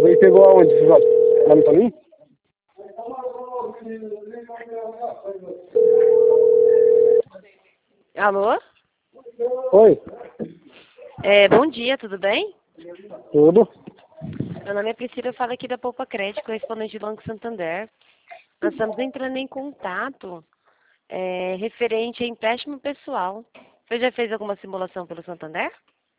Veio pegou aonde? Lá no Toninho? Alô? Oi, Bom dia, tudo bem? tudo? Meu nome é Priscila, eu falo aqui da Poupa Crédito, correspondente do Banco Santander. Nós estamos entrando em contato referente a empréstimo pessoal. Você já fez alguma simulação pelo Santander?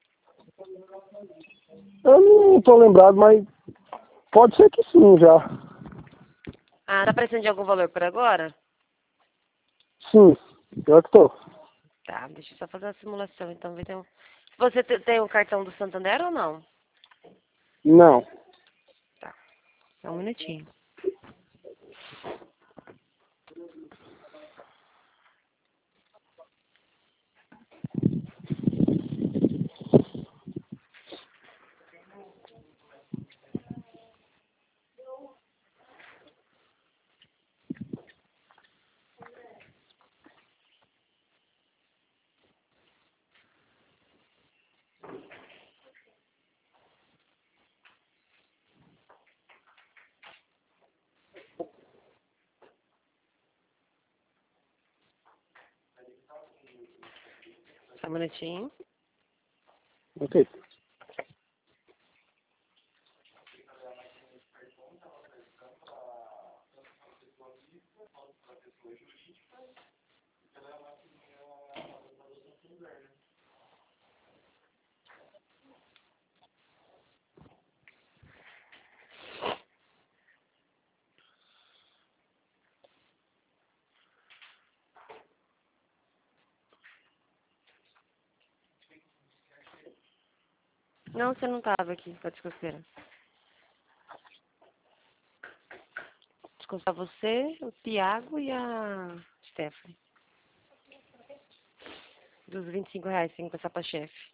Eu não tô lembrado, mas pode ser que sim já. Ah, tá precisando de algum valor por agora? Sim, pior que tô. Tá, deixa eu só fazer uma simulação, então. Você tem o cartão do Santander ou não? Não. Tá, só um minutinho. Só um minutinho. Ok. Não, você não estava aqui, pode esquecer. Descontar você, o Tiago e a Stephanie. Dos R$ 25, tem que passar pra chefe.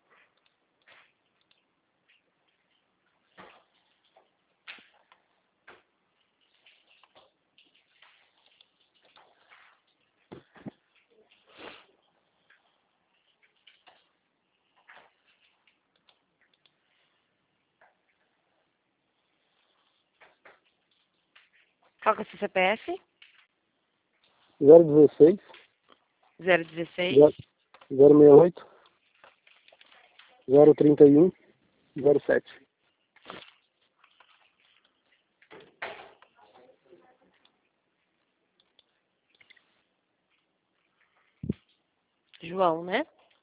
Qual que é o seu CPF? 016 016 068 031 07. João, né?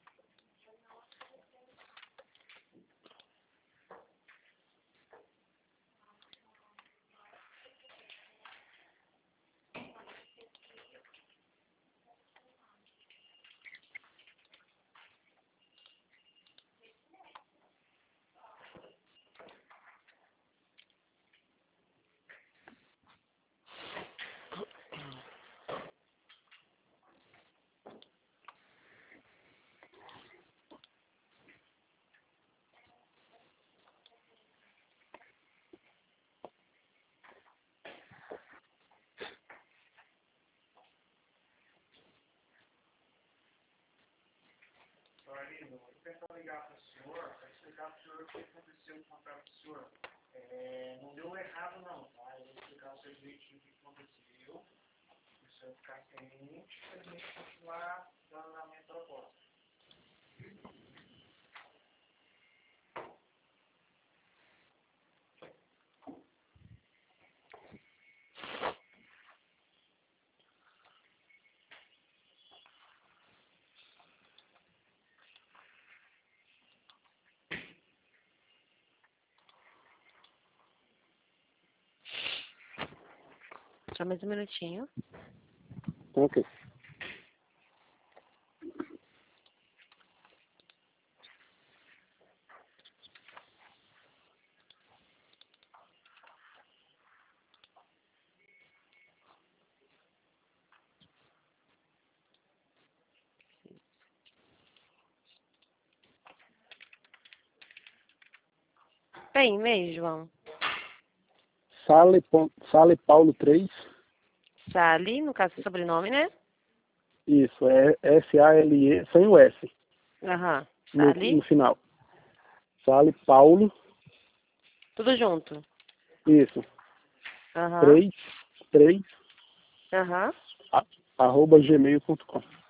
Marino, eu tento ligar para o senhor, para explicar para o senhor o que aconteceu com o contrato do senhor. Não deu errado não, tá? Eu vou explicar o seu direitinho o que aconteceu, para o senhor ficar ciente, para a gente continuar dando a minha proposta. Só mais um minutinho. Ok. Tem e-mail, João? Sale Paulo 3. Sally, no caso, sobrenome, né? Isso, é SALE, sem o S Aham. no Sally, final. Sale Paulo tudo junto. Isso. Aham. 33 Aham. arroba gmail.com.